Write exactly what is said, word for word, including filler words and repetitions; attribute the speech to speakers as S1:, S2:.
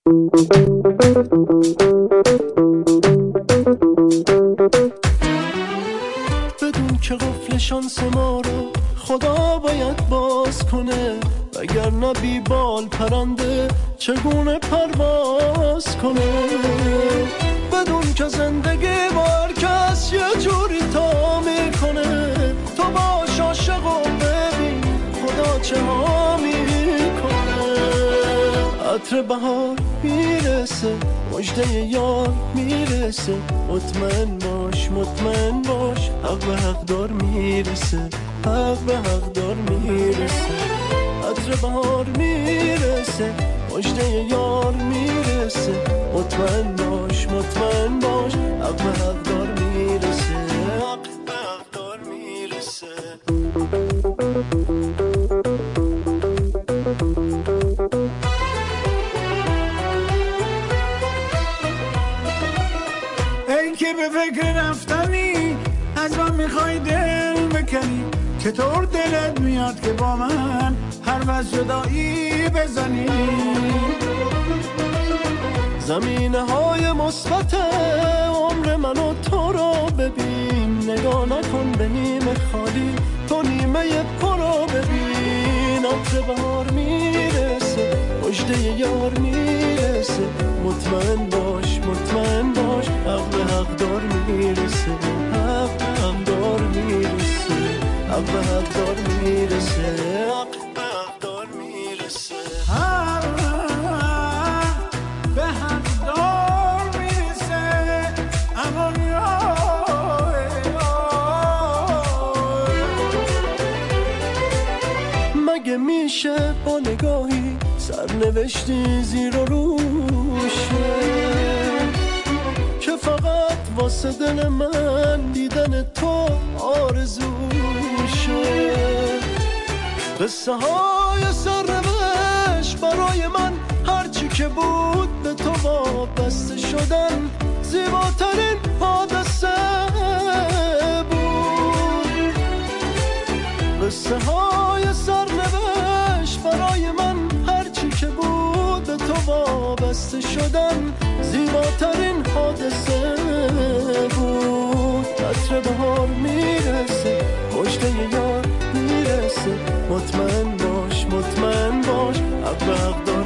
S1: بدون که قفل شانس ما رو خدا باید باز کنه، وگرنه بی بال پرنده چگونه پرواز کنه. بدون که زندگی بار کس یه جوری تا میکنه، تو باش عاشق و ببین خدا چه ها میکنه. عطر بهار میرسه، مژده یار میرسه، مطمئن باش مطمئن باش، حق به حق دار میرسه، حق به حق دار میرسه. عطر بهار میرسه، مژده یار میرسه، مطمئن باش مطمئن باش، حق به حق دار میرسه، حق به حق دار میرسه.
S2: ای که به فکر رفتنی از من میخوای دل بکنی، چطور دلت میاد که با من هر وز جدایی بزنی؟
S1: زمینه های مثبت عمر من و تو رو ببین، نگاه نکن به نیمه خالی، تو نیمه پر رو ببین. عطر بهار میرسه، مژده یار میرسه، مطمئن باش مطمئن باش، حق به حق دار میرسه، حق به حق دار میرسه، حق به حق دار میرسه، حق به حق دار میرسه،
S2: حق به حق دار میرسه. امان
S1: مگه میشه با نگاهی سرنوشتی زیر و روشه، که فقط واسه دل من دیدن تو آرزوشه. قصه های سرنوشت برای من هرچی که بود به تو وابسته شدن، زیباترین حادثه بود. قصه های سرنوشت برای من هرچی که بود به تو وابسته شدن، زیباترین حادثه بود. عطر بهار میرسه، مژده یار میرسه، مطمئن باش مطمئن باش، حق به حق دار